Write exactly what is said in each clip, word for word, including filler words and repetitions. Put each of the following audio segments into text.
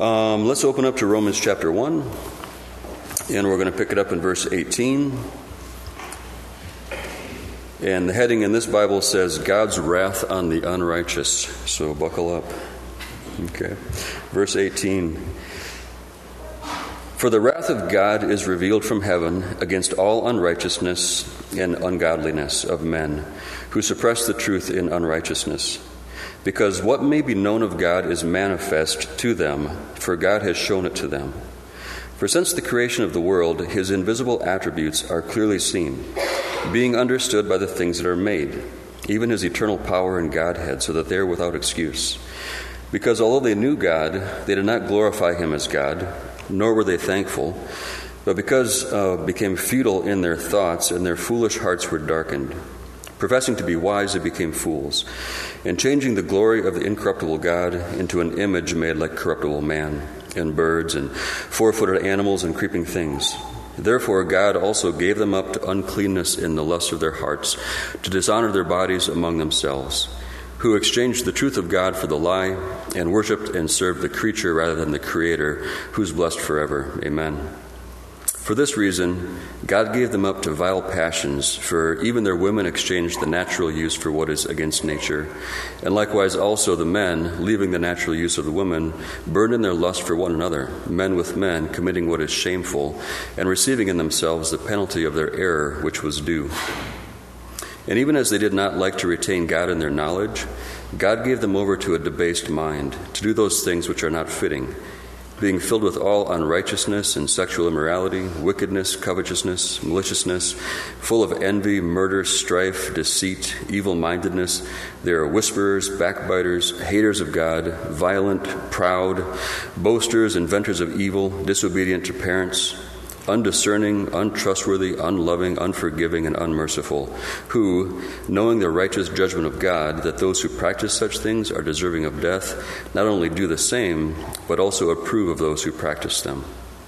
Um, let's open up to Romans chapter one, and we're going to pick it up in verse eighteen. And the heading in this Bible says, God's wrath on the unrighteous. So buckle up. Okay. Verse eighteen. For the wrath of God is revealed from heaven against all unrighteousness and ungodliness of men who suppress the truth in unrighteousness. Because what may be known of God is manifest to them, for God has shown it to them. For since the creation of the world, his invisible attributes are clearly seen, being understood by the things that are made, even his eternal power and Godhead, so that they are without excuse. Because although they knew God, they did not glorify him as God, nor were they thankful, but because uh, became futile in their thoughts, and their foolish hearts were darkened. Professing to be wise, they became fools, and changing the glory of the incorruptible God into an image made like corruptible man, and birds, and four-footed animals, and creeping things. Therefore God also gave them up to uncleanness in the lust of their hearts, to dishonor their bodies among themselves, who exchanged the truth of God for the lie, and worshipped and served the creature rather than the Creator, who is blessed forever. Amen. For this reason, God gave them up to vile passions, for even their women exchanged the natural use for what is against nature. And likewise also the men, leaving the natural use of the women, burned in their lust for one another, men with men, committing what is shameful, and receiving in themselves the penalty of their error, which was due. And even as they did not like to retain God in their knowledge, God gave them over to a debased mind, to do those things which are not fitting, being filled with all unrighteousness and sexual immorality, wickedness, covetousness, maliciousness, full of envy, murder, strife, deceit, evil-mindedness. They are whisperers, backbiters, haters of God, violent, proud, boasters, inventors of evil, disobedient to parents, undiscerning, untrustworthy, unloving, unforgiving, and unmerciful, who, knowing the righteous judgment of God, that those who practice such things are deserving of death, not only do the same, but also approve of those who practice them.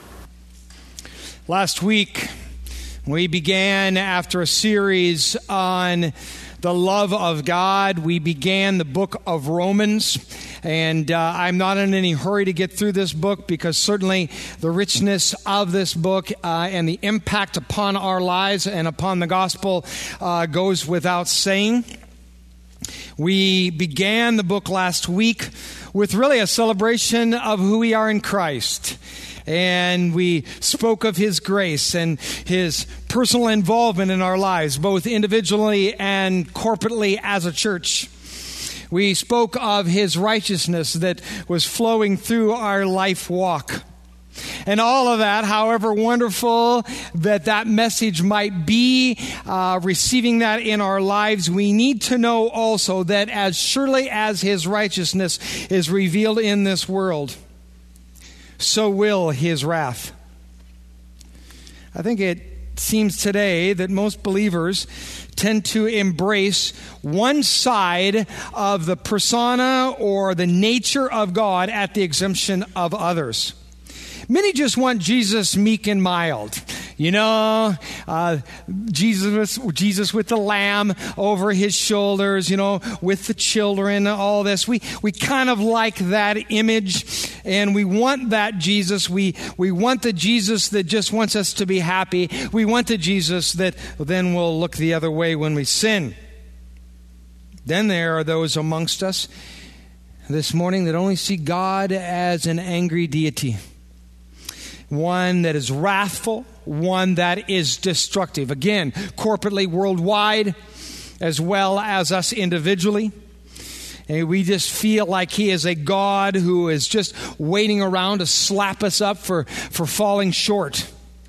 Last week, we began, after a series on the love of God, we began the book of Romans. And uh, I'm not in any hurry to get through this book, because certainly the richness of this book uh, and the impact upon our lives and upon the gospel uh, goes without saying. We began the book last week with really a celebration of who we are in Christ. And we spoke of his grace and his personal involvement in our lives, both individually and corporately as a church. We spoke of his righteousness that was flowing through our life walk. And all of that, however wonderful that that message might be, uh, receiving that in our lives, we need to know also that as surely as his righteousness is revealed in this world, so will his wrath. I think it seems today that most believers tend to embrace one side of the persona or the nature of God at the exemption of others. Many just want Jesus meek and mild. You know, uh, Jesus, Jesus with the lamb over his shoulders, you know, with the children, all this. We we kind of like that image, and we want that Jesus. We, we want the Jesus that just wants us to be happy. We want the Jesus that then will look the other way when we sin. Then there are those amongst us this morning that only see God as an angry deity. One that is wrathful, one that is destructive. Again, corporately, worldwide, as well as us individually. And we just feel like he is a God who is just waiting around to slap us up for, for falling short.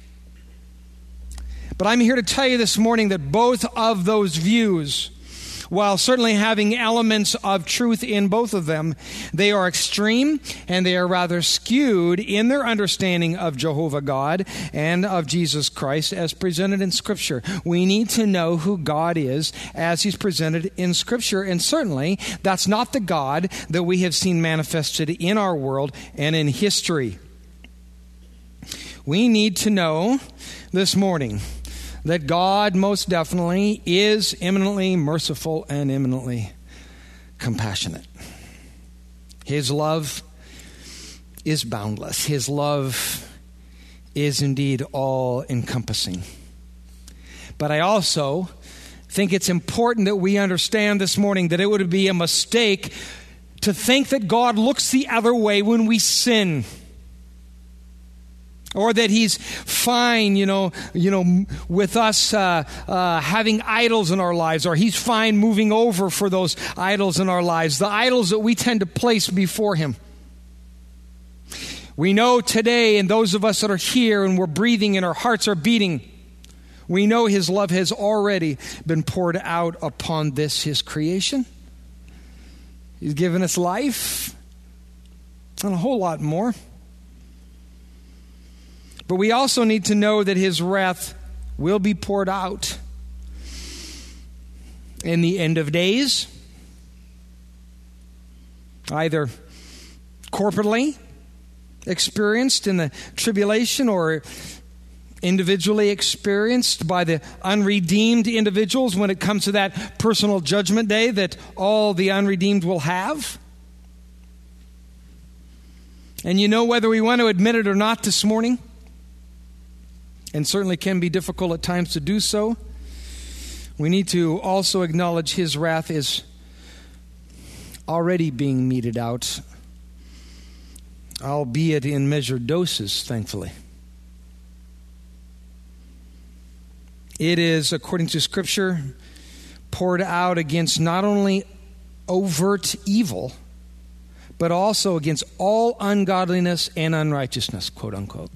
But I'm here to tell you this morning that both of those views, while certainly having elements of truth in both of them, they are extreme and they are rather skewed in their understanding of Jehovah God and of Jesus Christ as presented in Scripture. We need to know who God is as he's presented in Scripture, and certainly that's not the God that we have seen manifested in our world and in history. We need to know this morning that God most definitely is eminently merciful and eminently compassionate. His love is boundless. His love is indeed all-encompassing. But I also think it's important that we understand this morning that it would be a mistake to think that God looks the other way when we sin. Or that he's fine, you know, you know, with us uh, uh, having idols in our lives, or he's fine moving over for those idols in our lives, the idols that we tend to place before him. We know today, and those of us that are here and we're breathing and our hearts are beating, we know his love has already been poured out upon this, his creation. He's given us life and a whole lot more. But we also need to know that his wrath will be poured out in the end of days, either corporately experienced in the tribulation or individually experienced by the unredeemed individuals when it comes to that personal judgment day that all the unredeemed will have. And you know, whether we want to admit it or not this morning, and certainly can be difficult at times to do so, we need to also acknowledge his wrath is already being meted out, albeit in measured doses, thankfully. It is, according to Scripture, poured out against not only overt evil, but also against all ungodliness and unrighteousness, quote unquote.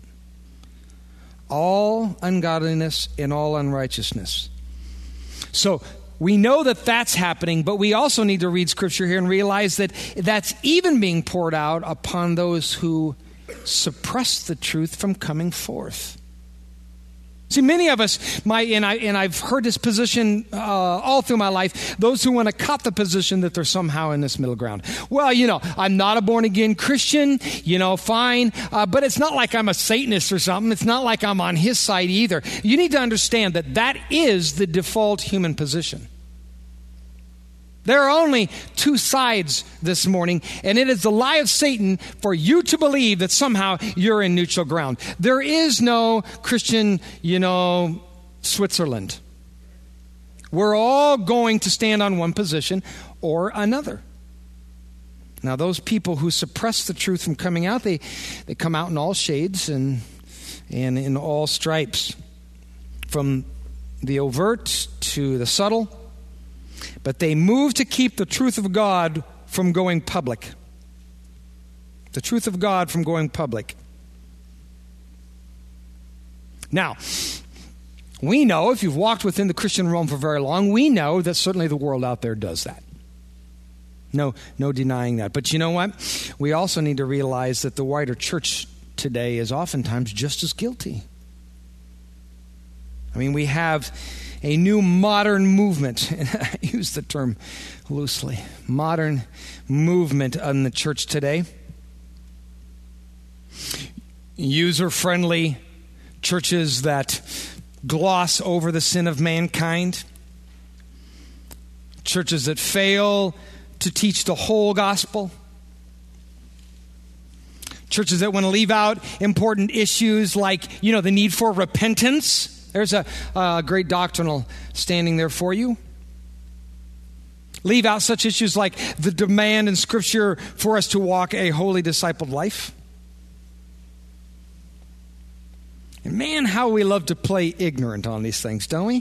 All ungodliness and all unrighteousness. So we know that that's happening, but we also need to read Scripture here and realize that that's even being poured out upon those who suppress the truth from coming forth. See, many of us might, and, I, and I've heard this position uh, all through my life, those who want to cut the position that they're somehow in this middle ground. Well, you know, I'm not a born-again Christian, you know, fine, uh, but it's not like I'm a Satanist or something. It's not like I'm on his side either. You need to understand that that is the default human position. There are only two sides this morning, and it is the lie of Satan for you to believe that somehow you're in neutral ground. There is no Christian, you know, Switzerland. We're all going to stand on one position or another. Now, those people who suppress the truth from coming out, they, they come out in all shades and, and in all stripes, from the overt to the subtle. But they move to keep the truth of God from going public. The truth of God from going public. Now, we know, if you've walked within the Christian realm for very long, we know that certainly the world out there does that. No, no denying that. But you know what? We also need to realize that the wider church today is oftentimes just as guilty. I mean, we have a new modern movement, and I use the term loosely, modern movement in the church today. User-friendly churches that gloss over the sin of mankind. Churches that fail to teach the whole gospel. Churches that want to leave out important issues like, you know, the need for repentance. There's a, a great doctrinal standing there for you. Leave out such issues like the demand in Scripture for us to walk a holy discipled life. And man, how we love to play ignorant on these things, don't we?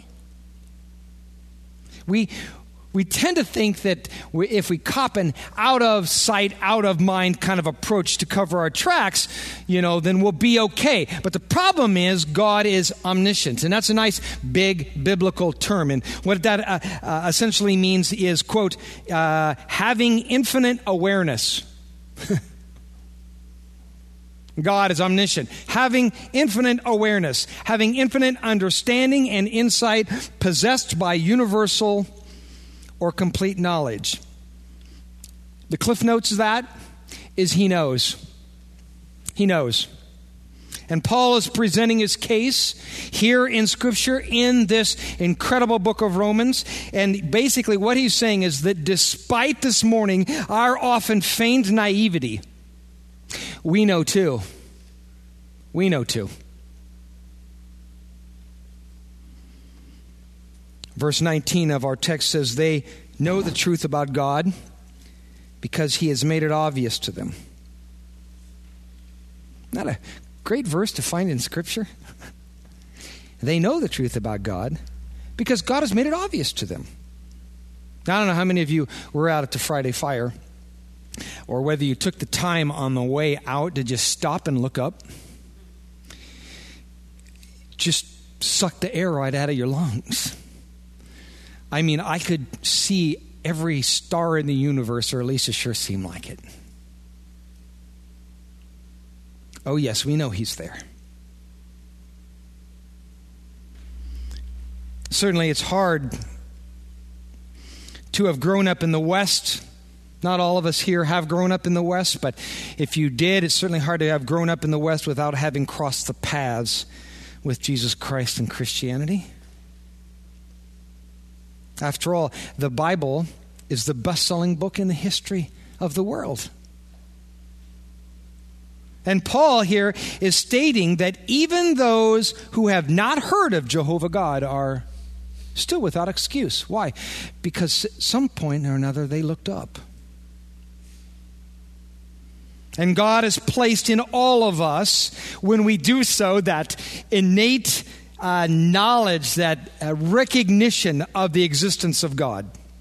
We we tend to think that we, if we cop an out of sight, out of mind kind of approach to cover our tracks, you know, then we'll be okay. But the problem is God is omniscient. And that's a nice big biblical term. And what that uh, uh, essentially means is, quote, uh, having infinite awareness. God is omniscient, having infinite awareness, having infinite understanding and insight, possessed by universal or complete knowledge. The cliff notes of that is he knows. He knows. And Paul is presenting his case here in Scripture in this incredible book of Romans. And basically what he's saying is that despite this morning our often feigned naivety, we know too. We know too. Verse nineteen of our text says, they know the truth about God because he has made it obvious to them. Not a great verse to find in Scripture? They know the truth about God because God has made it obvious to them. Now, I don't know how many of you were out at the Friday Fire, or whether you took the time on the way out to just stop and look up. Just suck the air right out of your lungs. I mean, I could see every star in the universe, or at least it sure seemed like it. Oh, yes, we know he's there. Certainly, it's hard to have grown up in the West. Not all of us here have grown up in the West, but if you did, it's certainly hard to have grown up in the West without having crossed the paths with Jesus Christ and Christianity. After all, the Bible is the best-selling book in the history of the world. And Paul here is stating that even those who have not heard of Jehovah God are still without excuse. Why? Because at some point or another they looked up. And God has placed in all of us, when we do so, that innate uh, knowledge, that uh, recognition of the existence of God.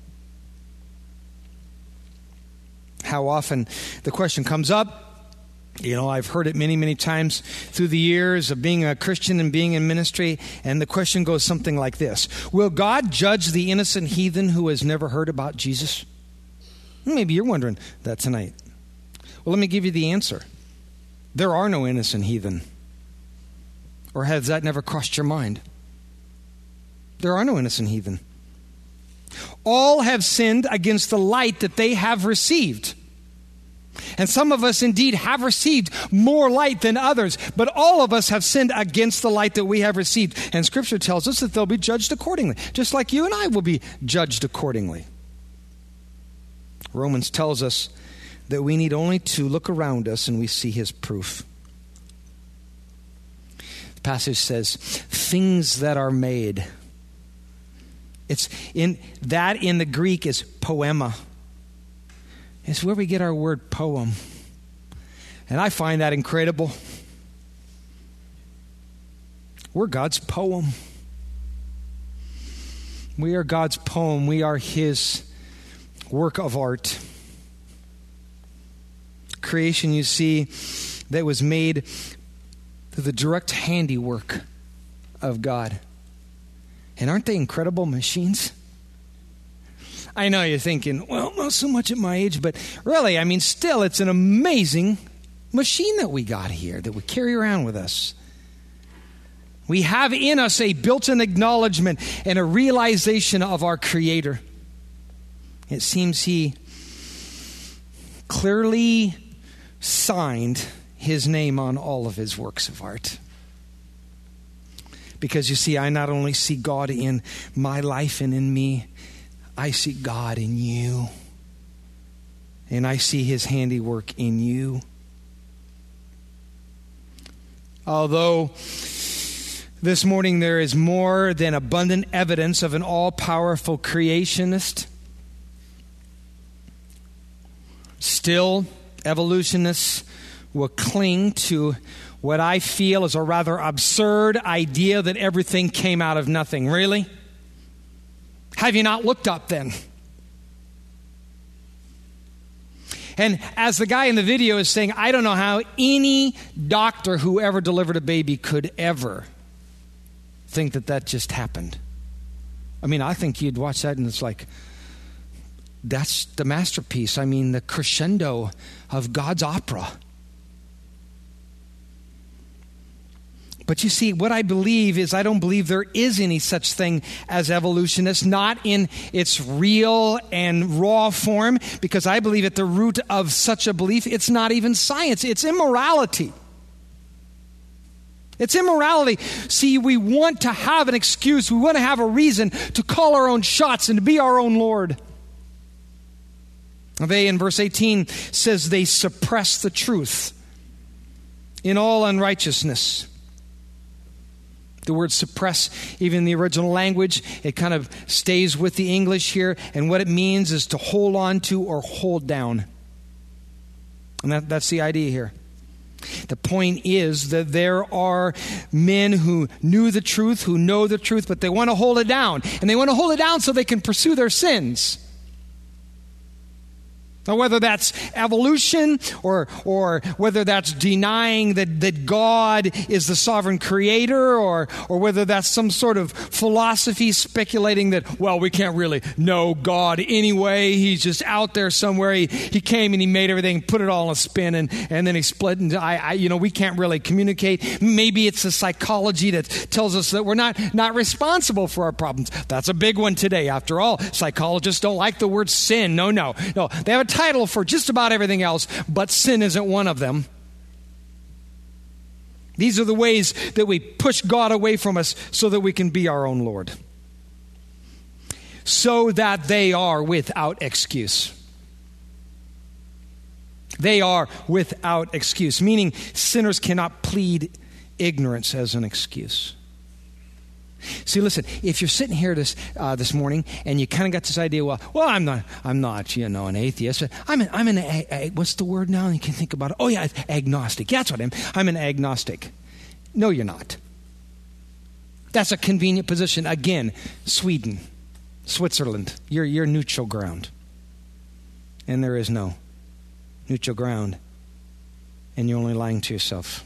How often the question comes up, you know, I've heard it many, many times through the years of being a Christian and being in ministry, and the question goes something like this: will God judge the innocent heathen who has never heard about Jesus? Maybe you're wondering that tonight. Well, let me give you the answer. There are no innocent heathen. Or has that never crossed your mind? There are no innocent heathen. All have sinned against the light that they have received. And some of us indeed have received more light than others, but all of us have sinned against the light that we have received. And Scripture tells us that they'll be judged accordingly, just like you and I will be judged accordingly. Romans tells us that we need only to look around us and we see his proof. The passage says, things that are made. It's in that in the Greek is poema. It's where we get our word poem. And I find that incredible. We're God's poem. We are God's poem. We are his work of art. Creation, you see, that was made through the direct handiwork of God. And aren't they incredible machines? I know you're thinking, well, not so much at my age, but really, I mean, still, it's an amazing machine that we got here, that we carry around with us. We have in us a built-in acknowledgement and a realization of our Creator. It seems he clearly signed his name on all of his works of art. Because you see, I not only see God in my life and in me, I see God in you. And I see his handiwork in you. Although this morning there is more than abundant evidence of an all-powerful creationist, still, evolutionists will cling to what I feel is a rather absurd idea that everything came out of nothing. Really? Have you not looked up then? And as the guy in the video is saying, I don't know how any doctor who ever delivered a baby could ever think that that just happened. I mean, I think you'd watch that and it's like, that's the masterpiece. I mean, the crescendo of God's opera. But you see, what I believe is I don't believe there is any such thing as evolutionists, not in its real and raw form, because I believe at the root of such a belief, it's not even science, it's immorality. It's immorality. See, we want to have an excuse, we want to have a reason to call our own shots and to be our own Lord. They, in verse eighteen, says they suppress the truth. in all unrighteousness. The word suppress, even in the original language, it kind of stays with the English here. And what it means is to hold on to or hold down. And that, that's the idea here. The point is that there are men who knew the truth, who know the truth, but they want to hold it down. And they want to hold it down so they can pursue their sins. Now, whether that's evolution or or whether that's denying that, that God is the sovereign creator, or or whether that's some sort of philosophy speculating that, well, we can't really know God anyway. He's just out there somewhere. He, he came and he made everything, put it all in a spin, and, and then he split. And I, I, you know, we can't really communicate. Maybe it's a psychology that tells us that we're not, not responsible for our problems. That's a big one today. After all, psychologists don't like the word sin. No, no, no. They have a title for just about everything else, but sin isn't one of them. These are the ways that we push God away from us so that we can be our own Lord. So that they are without excuse. They are without excuse, meaning sinners cannot plead ignorance as an excuse. See, listen, if you're sitting here this uh, this morning and you kind of got this idea, well, well, I'm not, I'm not, you know, an atheist. I'm an, I'm an, a, a, what's the word now? You can think about it. Oh, yeah, agnostic. Yeah, that's what I'm, I'm an agnostic. No, you're not. That's a convenient position. Again, Sweden, Switzerland, you're, you're neutral ground. And there is no neutral ground. And you're only lying to yourself.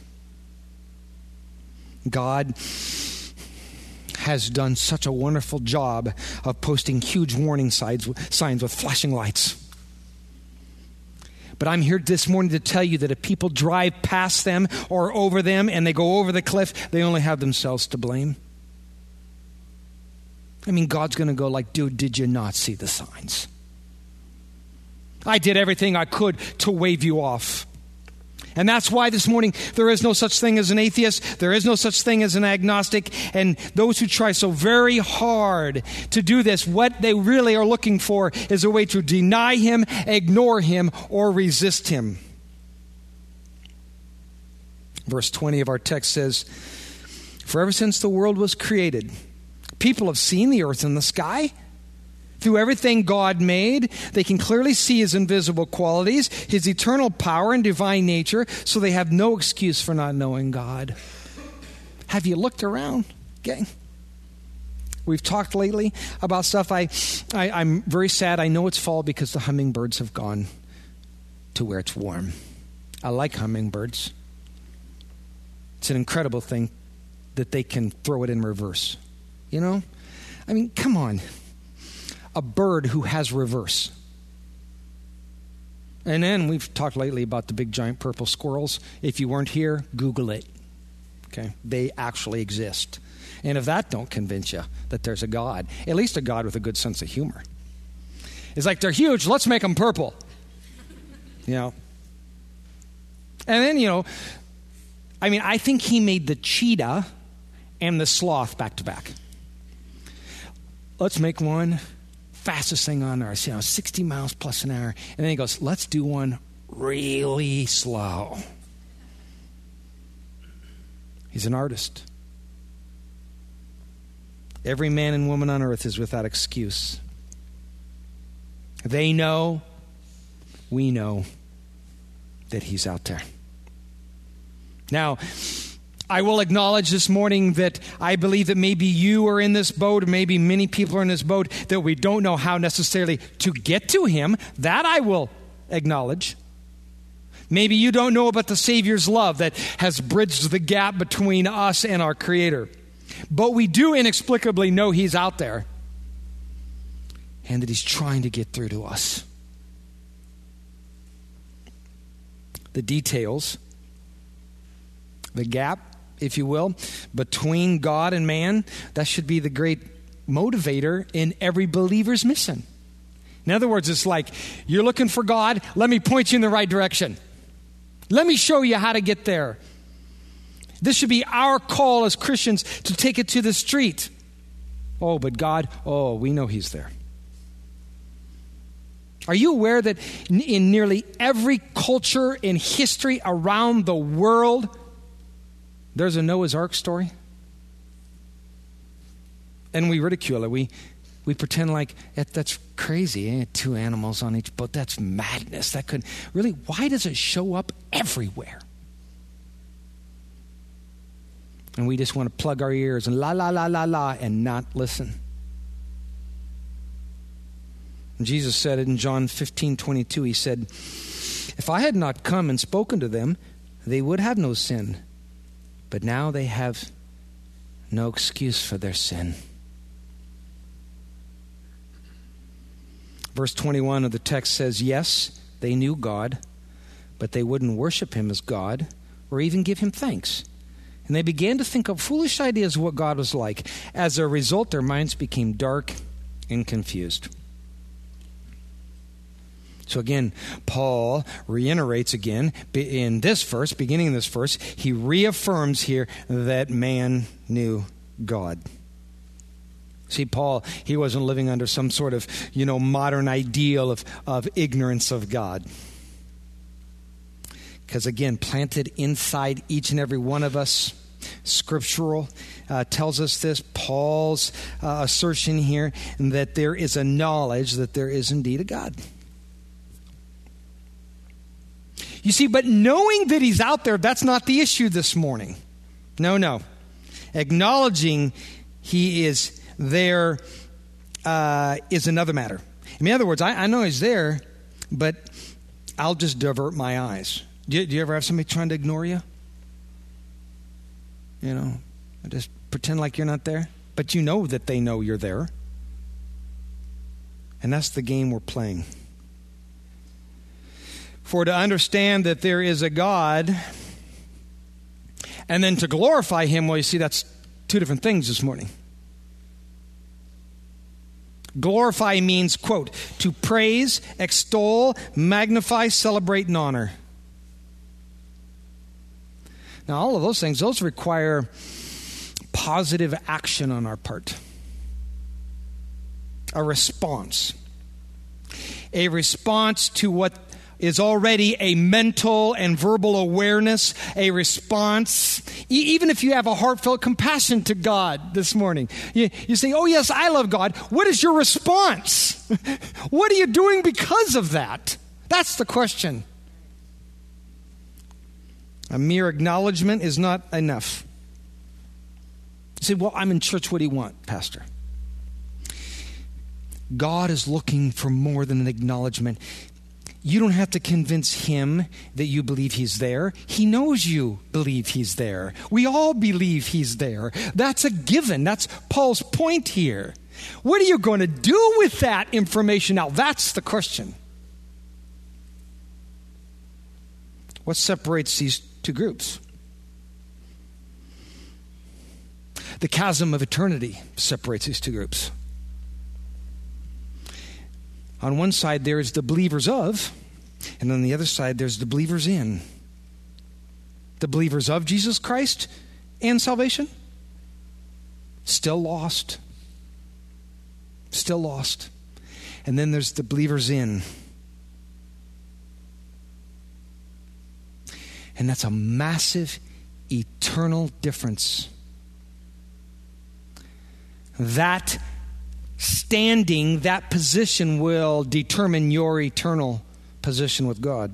God has done such a wonderful job of posting huge warning signs, signs with flashing lights. But I'm here this morning to tell you that if people drive past them or over them and they go over the cliff, they only have themselves to blame. I mean, God's going to go like, dude, did you not see the signs? I did everything I could to wave you off. And that's why this morning there is no such thing as an atheist. There is no such thing as an agnostic. And those who try so very hard to do this, what they really are looking for is a way to deny him, ignore him, or resist him. Verse twenty of our text says, "For ever since the world was created, people have seen the earth and the sky. Through everything God made, they can clearly see his invisible qualities, his eternal power and divine nature, so they have no excuse for not knowing God." Have you looked around, gang? We've talked lately about stuff. I, I, I'm very sad. I know it's fall because the hummingbirds have gone to where it's warm. I like hummingbirds. It's an incredible thing that they can throw it in reverse. You know? I mean, come on. A bird who has reverse. And then we've talked lately about the big giant purple squirrels. If you weren't here, Google it. Okay, they actually exist. And if that don't convince you that there's a God, at least a God with a good sense of humor. It's like, they're huge, let's make them purple. You know. And then, you know, I mean, I think he made the cheetah and the sloth back to back. Let's make one fastest thing on earth, you know, sixty miles plus an hour. And then he goes, let's do one really slow. He's an artist. Every man and woman on earth is without excuse. They know, we know that he's out there. Now, I will acknowledge this morning that I believe that maybe you are in this boat, or maybe many people are in this boat, that we don't know how necessarily to get to him. That I will acknowledge. Maybe you don't know about the Savior's love that has bridged the gap between us and our Creator. But we do inexplicably know he's out there and that he's trying to get through to us. The details, the gap, if you will, between God and man, that should be the great motivator in every believer's mission. In other words, it's like, you're looking for God, let me point you in the right direction. Let me show you how to get there. This should be our call as Christians to take it to the street. Oh, but God, oh, we know he's there. Are you aware that in nearly every culture in history around the world, There's a Noah's Ark story. And we ridicule it. We we pretend like that, that's crazy. Eh? Two animals on each boat. That's madness. That could really, why does it show up everywhere? And we just want to plug our ears and la, la, la, la, la, and not listen. And Jesus said it in John fifteen twenty-two. He said, if I had not come and spoken to them, they would have no sin. But now they have no excuse for their sin. Verse twenty-one of the text says, yes, they knew God, but they wouldn't worship him as God or even give him thanks. And they began to think of foolish ideas of what God was like. As a result, their minds became dark and confused. So again, Paul reiterates again in this verse, beginning in this verse, he reaffirms here that man knew God. See, Paul, he wasn't living under some sort of, you know, modern ideal of, of ignorance of God. Because again, planted inside each and every one of us, scriptural, uh, tells us this, Paul's uh, assertion here, that there is a knowledge that there is indeed a God. You see, but knowing that he's out there, that's not the issue this morning. No, no. Acknowledging he is there uh, is another matter. In other words, I, I know he's there, but I'll just divert my eyes. Do you, do you ever have somebody trying to ignore you? You know, just pretend like you're not there, but you know that they know you're there. And that's the game we're playing. For to understand that there is a God and then to glorify him, well, you see, that's two different things this morning. Glorify means, quote, to praise, extol, magnify, celebrate, and honor. Now, all of those things, those require positive action on our part. A response. A response to what is already a mental and verbal awareness, a response. E- even if you have a heartfelt compassion to God this morning, you, you say, oh yes, I love God. What is your response? What are you doing because of that? That's the question. A mere acknowledgement is not enough. You say, well, I'm in church. What do you want, Pastor? God is looking for more than an acknowledgement. You don't have to convince him that you believe he's there. He knows you believe he's there. We all believe he's there. That's a given. That's Paul's point here. What are you going to do with that information now? That's the question. What separates these two groups? The chasm of eternity separates these two groups. On one side, there is the believers of, and on the other side, there's the believers in. The believers of Jesus Christ and salvation, still lost. Still lost. And then there's the believers in. And that's a massive, eternal difference. That standing, that position will determine your eternal position with God.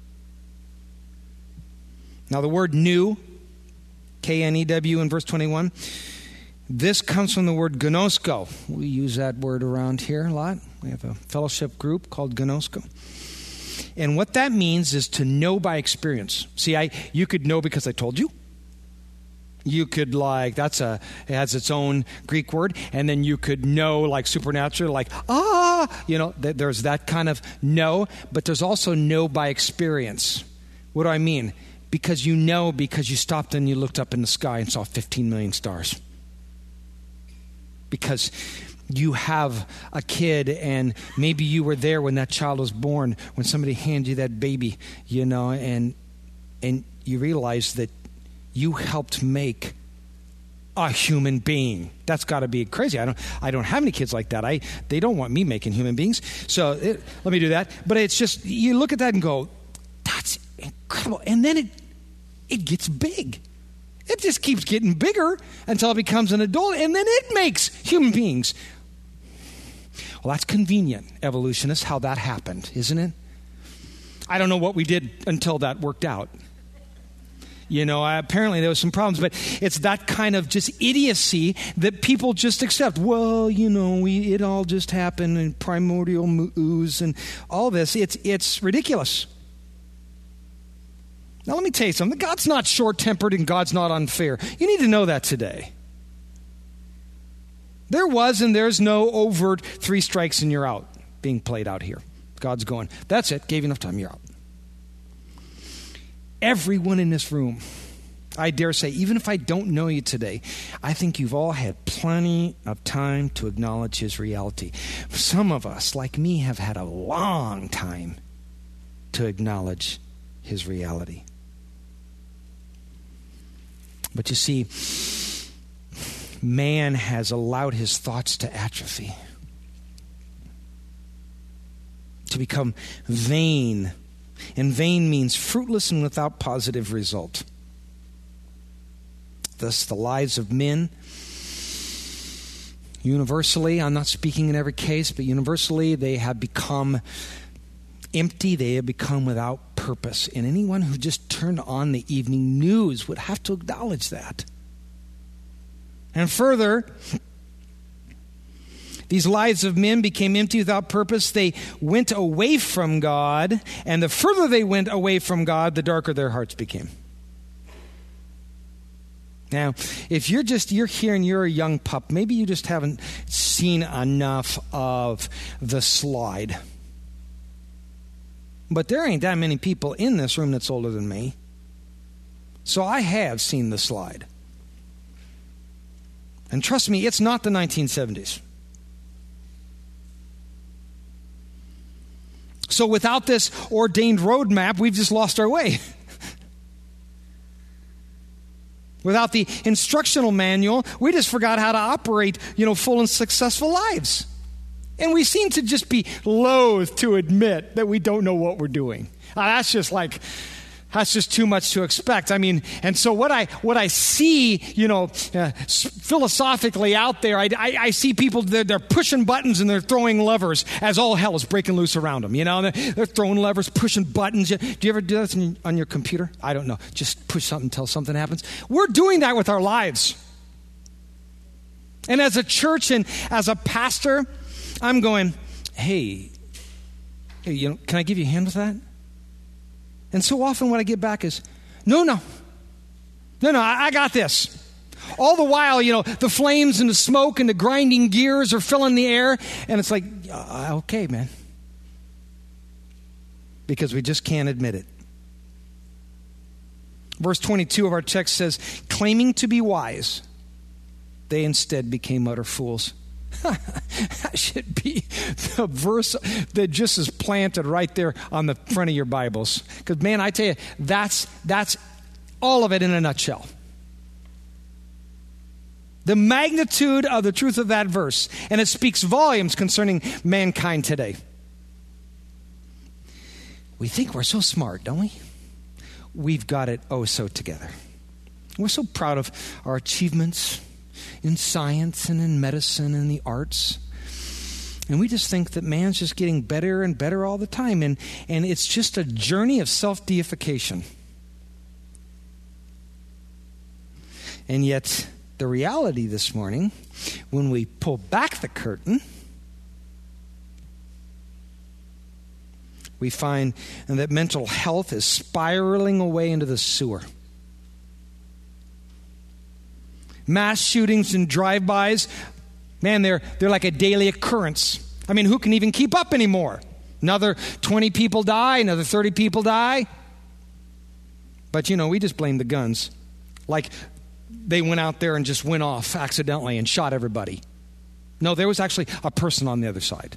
Now the word knew, K N E W in verse twenty-one, this comes from the word gnosko. We use that word around here a lot. We have a fellowship group called gnosko. And what that means is to know by experience. See, I you could know because I told you. You could like, that's a, it has its own Greek word. And then you could know like supernatural, like, ah, you know, th- there's that kind of know. But there's also know by experience. What do I mean? Because you know because you stopped and you looked up in the sky and saw fifteen million stars. Because you have a kid and maybe you were there when that child was born, when somebody handed you that baby, you know, and and you realize that you helped make a human being. That's got to be crazy. I don't I don't have any kids like that. I they don't want me making human beings. So it, let me do that. But it's just, you look at that and go, that's incredible. And then it it gets big. It just keeps getting bigger until it becomes an adult, and then it makes human beings. Well, that's convenient, evolutionists, how that happened, isn't it? I don't know what we did until that worked out. You know, apparently there was some problems, but it's that kind of just idiocy that people just accept. Well, you know, we, it all just happened in primordial ooze and all this. It's it's ridiculous. Now, let me tell you something. God's not short-tempered and God's not unfair. You need to know that today. There was and there's no overt three strikes and you're out being played out here. God's going, that's it, gave you enough time, you're out. Everyone in this room, I dare say, even if I don't know you today, I think you've all had plenty of time to acknowledge his reality. Some of us, like me, have had a long time to acknowledge his reality. But you see, man has allowed his thoughts to atrophy, to become vain. And vain means fruitless and without positive result. Thus, the lives of men, universally, I'm not speaking in every case, but universally, they have become empty. They have become without purpose. And anyone who just turned on the evening news would have to acknowledge that. And further, these lives of men became empty without purpose. They went away from God, and the further they went away from God, the darker their hearts became. Now, if you're just, you're here and you're a young pup, maybe you just haven't seen enough of the slide. But there ain't that many people in this room that's older than me. So I have seen the slide. And trust me, it's not the nineteen seventies. So without this ordained roadmap, we've just lost our way. Without the instructional manual, we just forgot how to operate, you know, full and successful lives. And we seem to just be loath to admit that we don't know what we're doing. Uh, that's just like, that's just too much to expect. I mean, and so what I what I see, you know, uh, philosophically out there, I, I, I see people, they're, they're pushing buttons and they're throwing levers as all hell is breaking loose around them. You know, they're, they're throwing levers, pushing buttons. Do you ever do that on your, on your computer? I don't know. Just push something until something happens. We're doing that with our lives. And as a church and as a pastor, I'm going, hey, hey, you know, can I give you a hand with that? And so often what I get back is, no, no, no, no, I, I got this. All the while, you know, the flames and the smoke and the grinding gears are filling the air. And it's like, uh, okay, man. Because we just can't admit it. Verse twenty-two of our text says, claiming to be wise, they instead became utter fools. That should be the verse that just is planted right there on the front of your Bibles. Because, man, I tell you, that's that's all of it in a nutshell. The magnitude of the truth of that verse. And it speaks volumes concerning mankind today. We think we're so smart, don't we? We've got it oh so together. We're so proud of our achievements in science and in medicine and the arts. And we just think that man's just getting better and better all the time. And, and it's just a journey of self-deification. And yet, the reality this morning, when we pull back the curtain, we find that mental health is spiraling away into the sewer. Mass shootings and drive-bys, man, they're they're like a daily occurrence. I mean, who can even keep up anymore? Another twenty people die, another thirty people die. But, you know, we just blame the guns. Like they went out there and just went off accidentally and shot everybody. No, there was actually a person on the other side.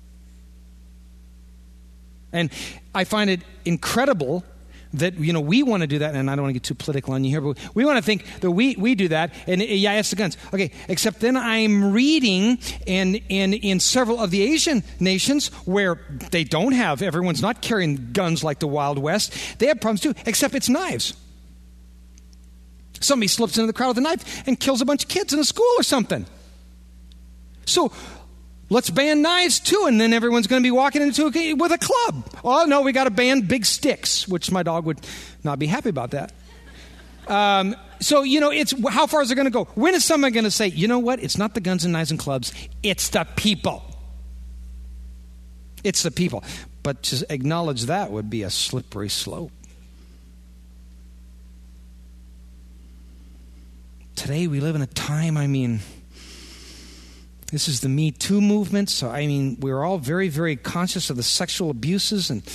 And I find it incredible that, you know, we want to do that, and I don't want to get too political on you here, but we want to think that we, we do that, and yeah, it's the guns. Okay, except then I'm reading in, in, in several of the Asian nations where they don't have, everyone's not carrying guns like the Wild West. They have problems too, except it's knives. Somebody slips into the crowd with a knife and kills a bunch of kids in a school or something. So let's ban knives too, and then everyone's going to be walking into a, with a club. Oh, no, we got to ban big sticks, which my dog would not be happy about that. Um, so, you know, it's how far is it going to go? When is someone going to say, you know what? It's not the guns and knives and clubs. It's the people. It's the people. But to acknowledge that would be a slippery slope. Today we live in a time, I mean, this is the Me Too movement. So, I mean, we're all very, very conscious of the sexual abuses, and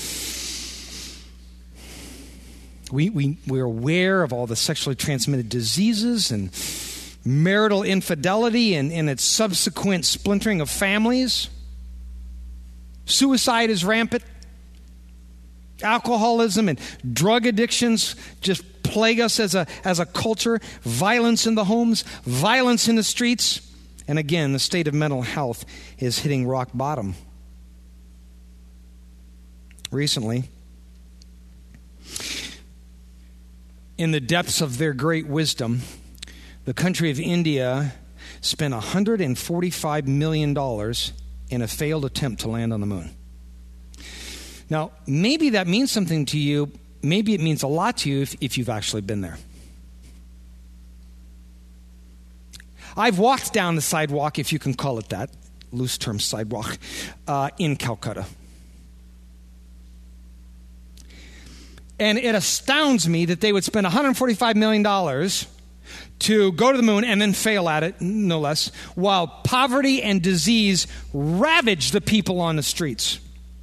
we, we, we're aware of all the sexually transmitted diseases and marital infidelity and, and its subsequent splintering of families. Suicide is rampant. Alcoholism and drug addictions just plague us as a, as a culture. Violence in the homes, violence in the streets. And again, the state of mental health is hitting rock bottom. Recently, in the depths of their great wisdom, the country of India spent one hundred forty-five million dollars in a failed attempt to land on the moon. Now, maybe that means something to you. Maybe it means a lot to you if, if you've actually been there. I've walked down the sidewalk, if you can call it that, loose term sidewalk, uh, in Calcutta. And it astounds me that they would spend one hundred forty-five million dollars to go to the moon and then fail at it, no less, while poverty and disease ravage the people on the streets.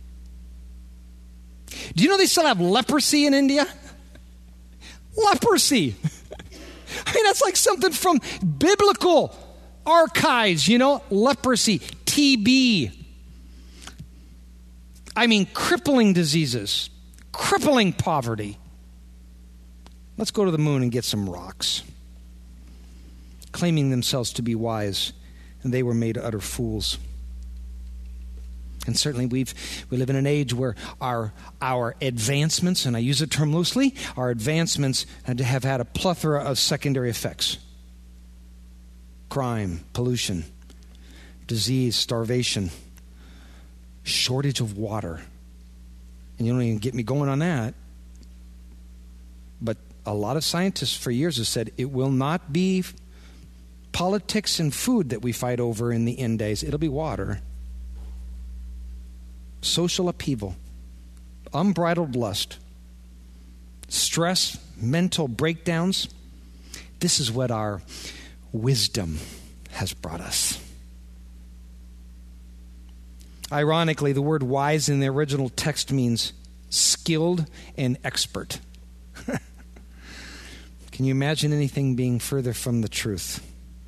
Do you know they still have leprosy in India? Leprosy. I mean, that's like something from biblical archives, you know, leprosy, T B. I mean, crippling diseases, crippling poverty. Let's go to the moon and get some rocks. Claiming themselves to be wise, and they were made utter fools. And certainly we've we live in an age where our our advancements, and I use the term loosely, our advancements have had a plethora of secondary effects. Crime, pollution, disease, starvation, shortage of water. And you don't even get me going on that. But a lot of scientists for years have said it will not be politics and food that we fight over in the end days. It'll be water. Social upheaval, unbridled lust, stress, mental breakdowns. This is what our wisdom has brought us. Ironically, the word wise in the original text means skilled and expert. Can you imagine anything being further from the truth?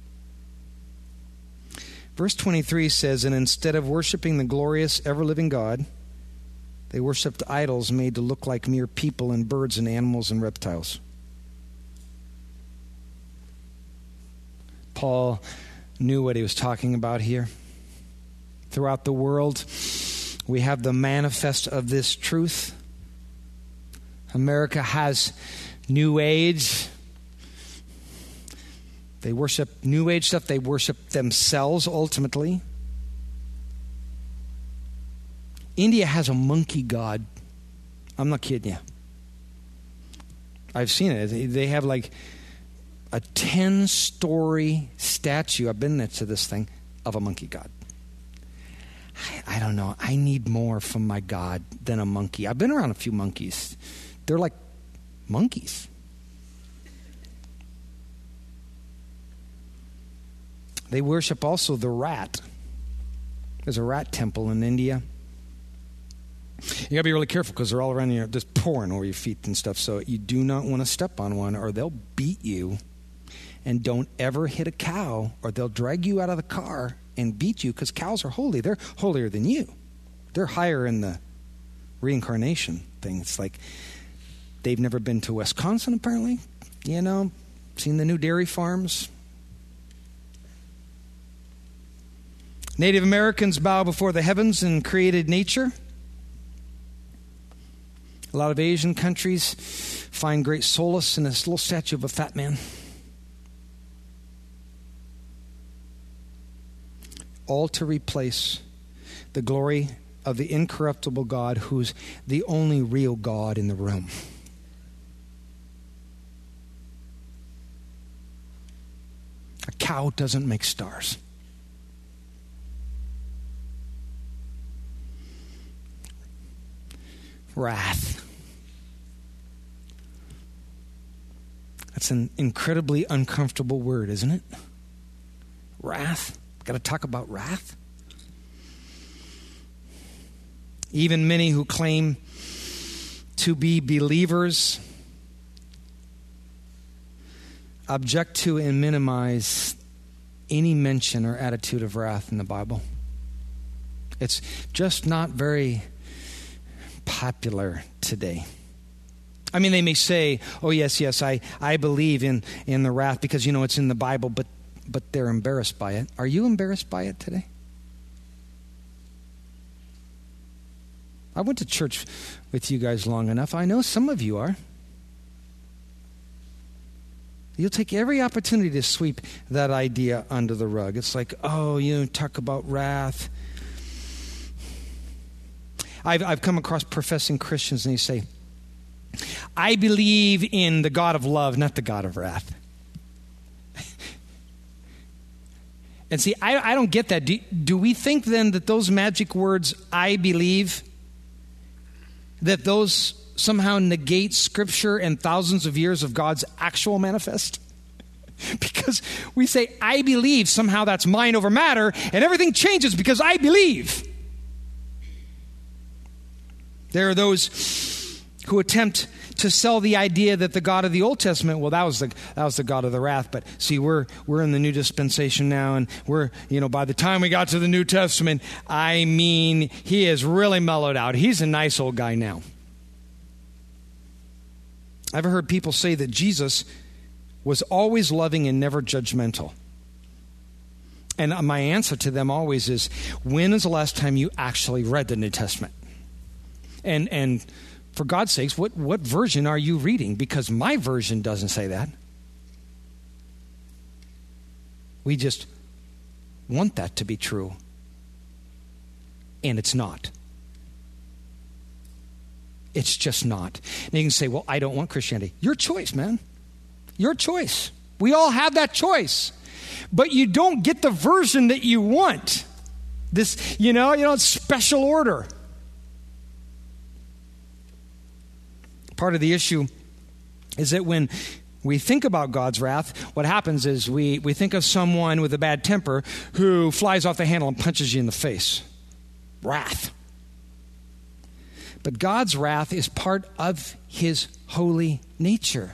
Verse twenty-three says, and instead of worshiping the glorious, ever-living God, they worshiped idols made to look like mere people and birds and animals and reptiles. Paul knew what he was talking about here. Throughout the world, we have the manifest of this truth. America has New Age. They worship New Age stuff. They worship themselves, ultimately. India has a monkey god. I'm not kidding you. I've seen it. They have like a ten-story statue. I've been there to this thing of a monkey god. I, I don't know. I need more from my God than a monkey. I've been around a few monkeys. They're like monkeys. They worship also the rat. There's a rat temple in India. You gotta be really careful because they're all around you, just pouring over your feet and stuff. So you do not want to step on one, or they'll beat you. And don't ever hit a cow, or they'll drag you out of the car and beat you, because cows are holy. They're holier than you. They're higher in the reincarnation thing. It's like they've never been to Wisconsin, apparently. You know, seen the new dairy farms. Native Americans bow before the heavens and created nature. A lot of Asian countries find great solace in this little statue of a fat man. all to replace the glory of the incorruptible God who's the only real God in the room. A cow doesn't make stars. Wrath. That's an incredibly uncomfortable word, isn't it? Wrath. Got to talk about wrath. Even many who claim to be believers object to and minimize any mention or attitude of wrath in the Bible. It's just not very popular today. I mean, they may say, oh, yes, yes, I, I believe in, in the wrath because, you know, it's in the Bible, but, but they're embarrassed by it. Are you embarrassed by it today? I went to church with you guys long enough. I know some of you are. You'll take every opportunity to sweep that idea under the rug. It's like, oh, you know, talk about wrath. I've, I've come across professing Christians and they say, I believe in the God of love, not the God of wrath. And see, I, I don't get that. Do, do we think then that those magic words, I believe, that those somehow negate Scripture and thousands of years of God's actual manifest? Because we say, I believe, somehow that's mind over matter, and everything changes because I believe. There are those who attempt to sell the idea that the God of the Old Testament, well, that was the that was the God of the wrath. But see, we're we're in the new dispensation now, and we're, you know, by the time we got to the New Testament, I mean, he has really mellowed out. He's a nice old guy now. I've heard people say that Jesus was always loving and never judgmental. And my answer to them always is, when is the last time you actually read the New Testament? And and for God's sakes, what, what version are you reading? Because my version doesn't say that. We just want that to be true. And it's not. It's just not. And you can say, well, I don't want Christianity. Your choice, man. Your choice. We all have that choice. But you don't get the version that you want. This, you know, you know, it's special order. Part of the issue is that when we think about God's wrath, what happens is we, we think of someone with a bad temper who flies off the handle and punches you in the face. Wrath. But God's wrath is part of his holy nature.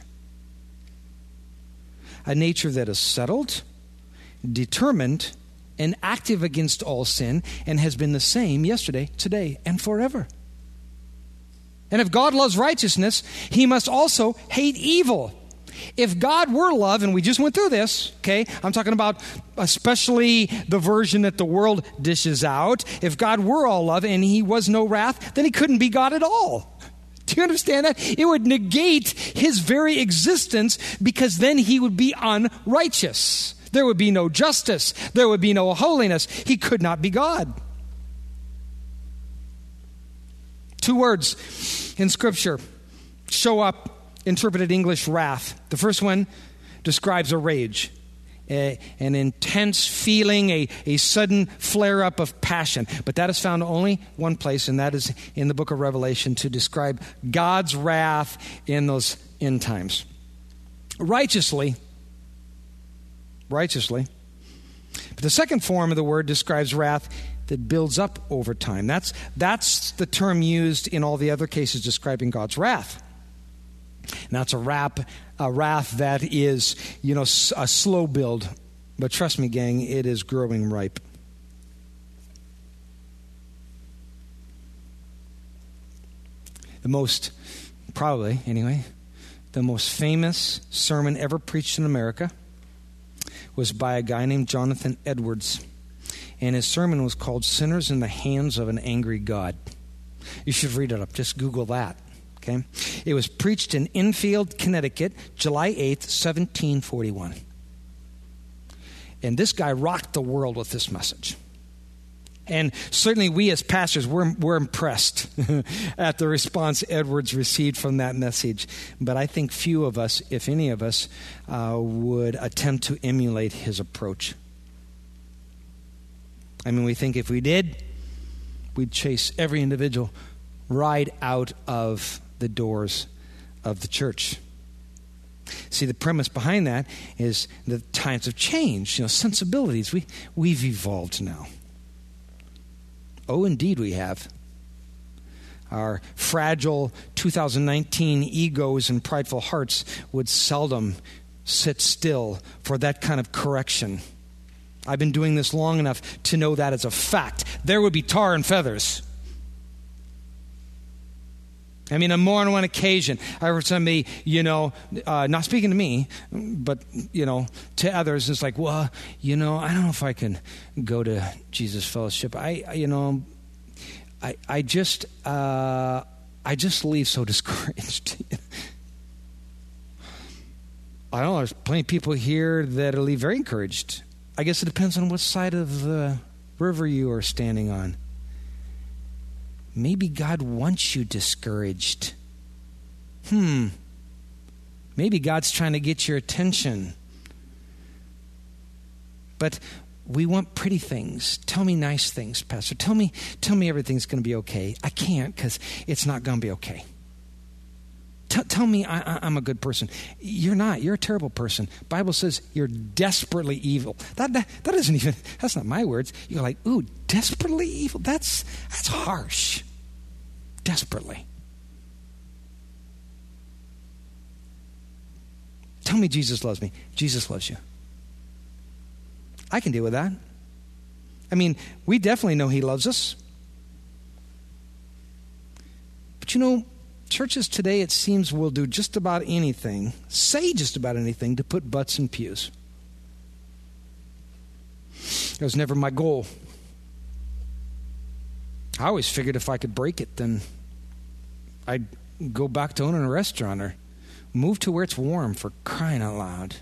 A nature that is settled, determined, and active against all sin, and has been the same yesterday, today, and forever. And if God loves righteousness, he must also hate evil. If God were love, and we just went through this, okay, I'm talking about especially the version that the world dishes out. If God were all love and he was no wrath, then he couldn't be God at all. Do you understand that? It would negate his very existence, because then he would be unrighteous. There would be no justice. There would be no holiness. He could not be God. Two words in Scripture show up, interpreted English, wrath. The first one describes a rage, a, an intense feeling, a, a sudden flare-up of passion. But that is found only one place, and that is in the book of Revelation, to describe God's wrath in those end times. Righteously, righteously. But the second form of the word describes wrath that builds up over time. That's, that's the term used in all the other cases describing God's wrath. And that's a, rap, a wrath that is, you know, a slow build. But trust me, gang, it is growing ripe. The most, probably anyway, the most famous sermon ever preached in America was by a guy named Jonathan Edwards. And his sermon was called Sinners in the Hands of an Angry God. You should read it up. Just Google that. Okay? It was preached in Enfield, Connecticut, July eighth, seventeen forty-one. And this guy rocked the world with this message. And certainly we as pastors, we're, we're impressed at the response Edwards received from that message. But I think few of us, if any of us, uh, would attempt to emulate his approach. I mean, we think if we did, we'd chase every individual right out of the doors of the church. See, the premise behind that is the times have changed. You know, sensibilities, we, we've evolved now. Oh, indeed we have. Our fragile two thousand nineteen egos and prideful hearts would seldom sit still for that kind of correction. I've been doing this long enough to know that as a fact. There would be tar and feathers. I mean, on more than one occasion, I heard somebody, you know, uh, not speaking to me, but, you know, to others, it's like, well, you know, I don't know if I can go to Jesus Fellowship. I, you know, I, I just, uh, I just leave so discouraged. I don't know, there's plenty of people here that leave very encouraged. I guess it depends on what side of the river you are standing on. Maybe God wants you discouraged. Hmm. Maybe God's trying to get your attention. But we want pretty things. Tell me nice things, Pastor. Tell me, tell me everything's going to be okay. I can't because it's not going to be okay. T- tell me I, I, I'm a good person. You're not. You're a terrible person. Bible says you're desperately evil. That, that that isn't even, that's not my words. You're like, ooh, desperately evil? That's that's harsh. Desperately. Tell me Jesus loves me. Jesus loves you. I can deal with that. I mean, we definitely know he loves us. But you know, churches today, it seems, will do just about anything, say just about anything, to put butts in pews. That was never my goal. I always figured if I could break it, then I'd go back to owning a restaurant or move to where it's warm, for crying out loud.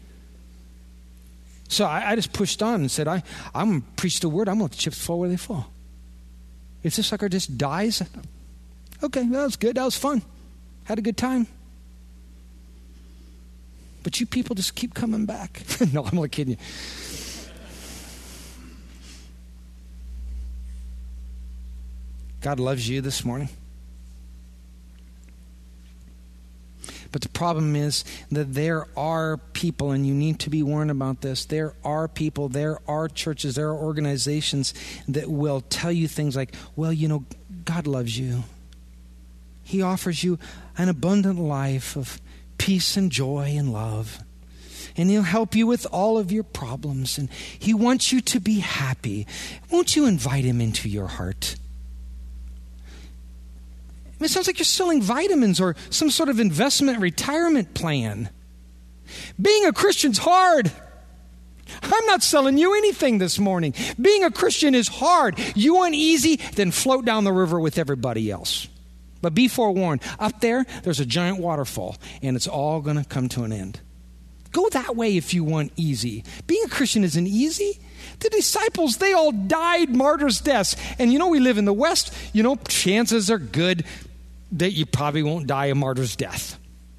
So I, I just pushed on and said, I, I'm going to preach the word. I'm going to let the chips fall where they fall. If this sucker just dies, okay, that was good. That was fun. Had a good time. But you people just keep coming back. No, I'm only kidding you. God loves you this morning. But the problem is that there are people, and you need to be warned about this, there are people, there are churches, there are organizations that will tell you things like, well, you know, God loves you. He offers you an abundant life of peace and joy and love. And he'll help you with all of your problems. And he wants you to be happy. Won't you invite him into your heart? It sounds like you're selling vitamins or some sort of investment retirement plan. Being a Christian's hard. I'm not selling you anything this morning. Being a Christian is hard. You want easy, then float down the river with everybody else. But be forewarned, up there, there's a giant waterfall, and it's all going to come to an end. Go that way if you want easy. Being a Christian isn't easy. The disciples, they all died martyrs' deaths. And you know, we live in the West. You know, chances are good that you probably won't die a martyr's death.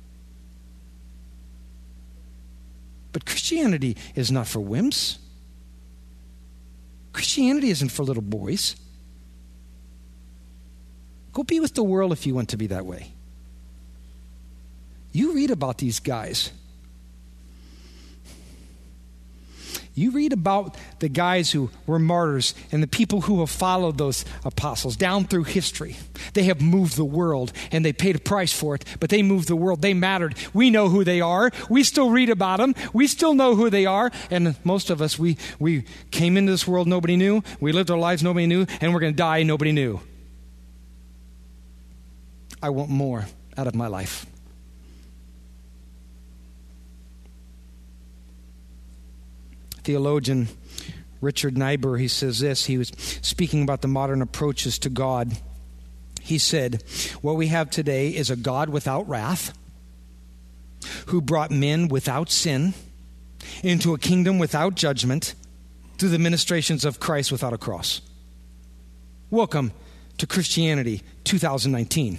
But Christianity is not for wimps. Christianity isn't for little boys. Go be with the world if you want to be that way. You read about these guys. You read about the guys who were martyrs and the people who have followed those apostles down through history. They have moved the world, and they paid a price for it, but they moved the world. They mattered. We know who they are. We still read about them. We still know who they are. And most of us, we, we came into this world nobody knew. We lived our lives nobody knew, and we're going to die nobody knew. I want more out of my life. Theologian Richard Niebuhr, he says this. He was speaking about the modern approaches to God. He said, what we have today is a God without wrath, who brought men without sin into a kingdom without judgment through the ministrations of Christ without a cross. Welcome to Christianity twenty nineteen.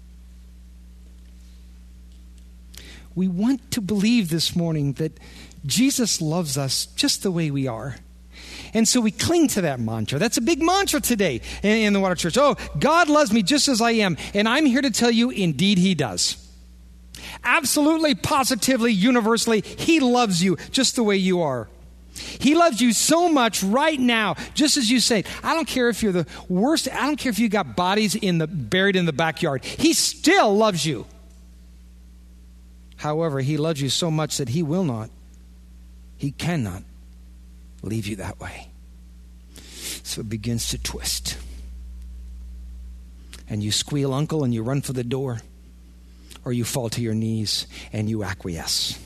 We want to believe this morning that Jesus loves us just the way we are. And so we cling to that mantra. That's a big mantra today in, in the Water Church. Oh, God loves me just as I am. And I'm here to tell you, indeed he does. Absolutely, positively, universally, he loves you just the way you are. He loves you so much right now, just as you say. I don't care if you're the worst. I don't care if you got bodies in the buried in the backyard. He still loves you. However, he loves you so much that he will not, he cannot leave you that way. So it begins to twist. And you squeal, uncle, and you run for the door. Or you fall to your knees and you acquiesce.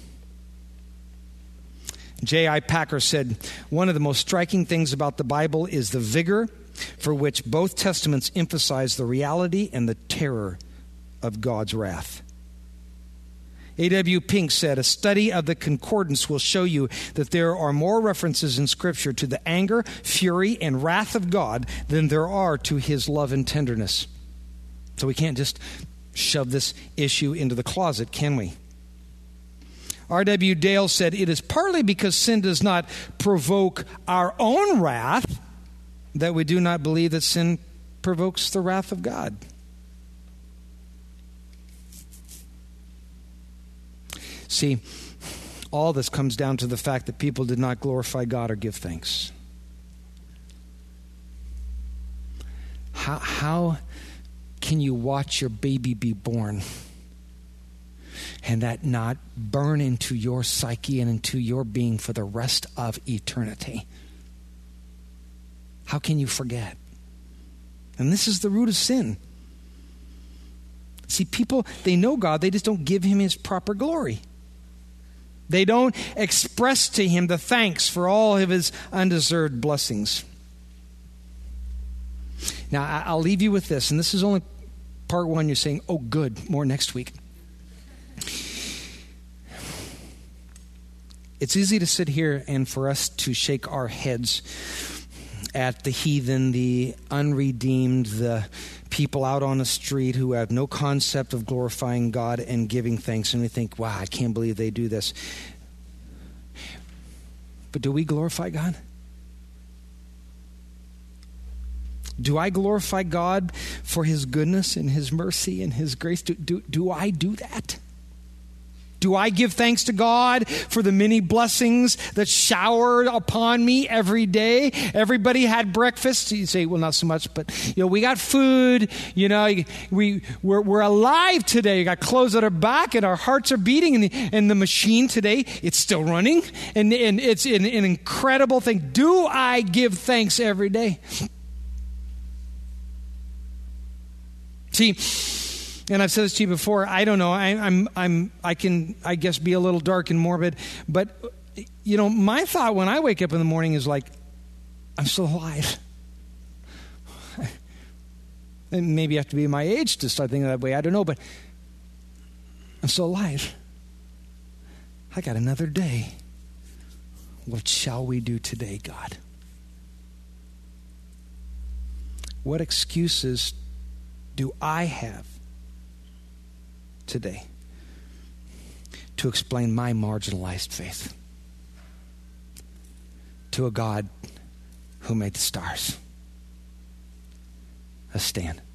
J I Packer said, one of the most striking things about the Bible is the vigor for which both testaments emphasize the reality and the terror of God's wrath. A W Pink said, a study of the concordance will show you that there are more references in Scripture to the anger, fury, and wrath of God than there are to his love and tenderness. So we can't just shove this issue into the closet, can we? R W Dale said, it is partly because sin does not provoke our own wrath that we do not believe that sin provokes the wrath of God. See, all this comes down to the fact that people did not glorify God or give thanks. How, how can you watch your baby be born and that not burn into your psyche and into your being for the rest of eternity? How can you forget? And this is the root of sin. See, people, they know God, they just don't give him his proper glory. They don't express to him the thanks for all of his undeserved blessings. Now, I'll leave you with this, and this is only part one. You're saying, oh, good, more next week. It's easy to sit here and for us to shake our heads at the heathen, the unredeemed, the people out on the street who have no concept of glorifying God and giving thanks. And we think, wow, I can't believe they do this. But do we glorify God? Do I glorify God for his goodness and his mercy and his grace? Do, do, do I do that? Do I give thanks to God for the many blessings that showered upon me every day? Everybody had breakfast. You say, well, not so much, but you know, we got food. You know, we we're, we're alive today. We got clothes on our back, and our hearts are beating. And the, and the machine today, it's still running, and and it's an, an incredible thing. Do I give thanks every day? See. And I've said this to you before. I don't know. I, I'm, I'm, I can, I guess, be a little dark and morbid. But you know, my thought when I wake up in the morning is like, I'm still alive. And maybe I have to be my age to start thinking that way. I don't know, but I'm still alive. I got another day. What shall we do today, God? What excuses do I have today to explain my marginalized faith to a God who made the stars? Let's stand.